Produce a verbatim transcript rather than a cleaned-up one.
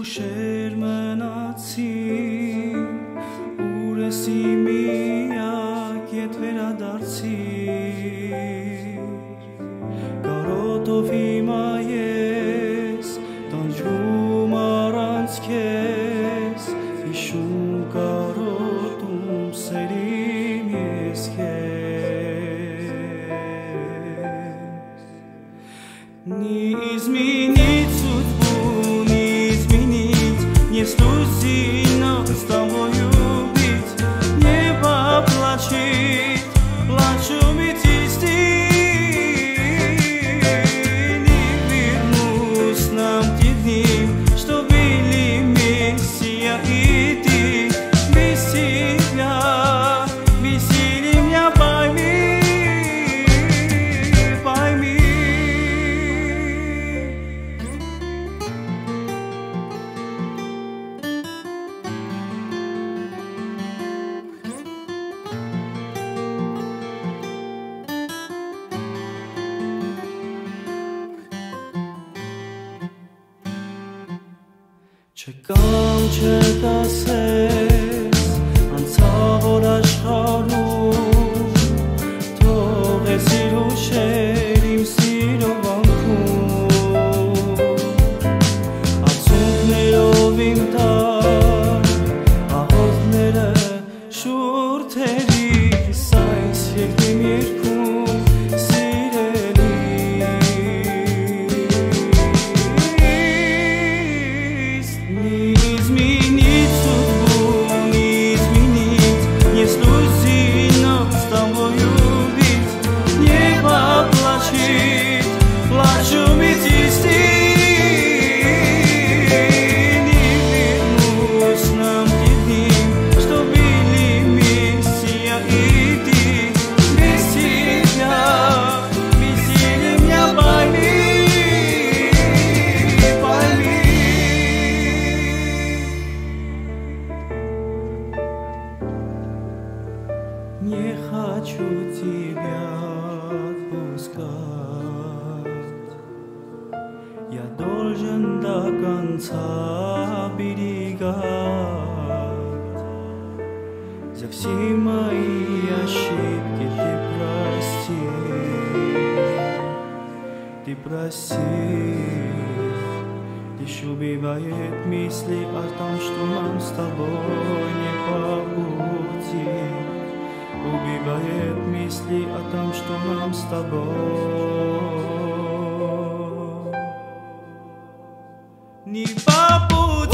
Ուշեր մնացին, ուր ես իմ միակ ետ վերադարձիր, կարոտով հիմա ես տանջում առանց քեզ, հիշում կարոտում սերիմ ես քեզ, ни изменить судьбу, не изменить, не стусino с тобой убить, не поплачить, плачу ведь истин, не вернусь нам те дни, что были вместе я и ты, без тебя, без силы меня пойми. Չկամ չկասես անցավոր աշխարհում, թողես իր ուշեր իմ սիրո վանքում, ացունքներով իմ տար աղոթները շուրթերիս, այս երկրի երկում Не хочу тебя отпускать, я должен до конца берегать, за все мои ошибки ты прости, ты прости, лишь убивает мысли о том, что нам с тобой не по пути. Убивает мысли о том, что нам с тобой не по пути.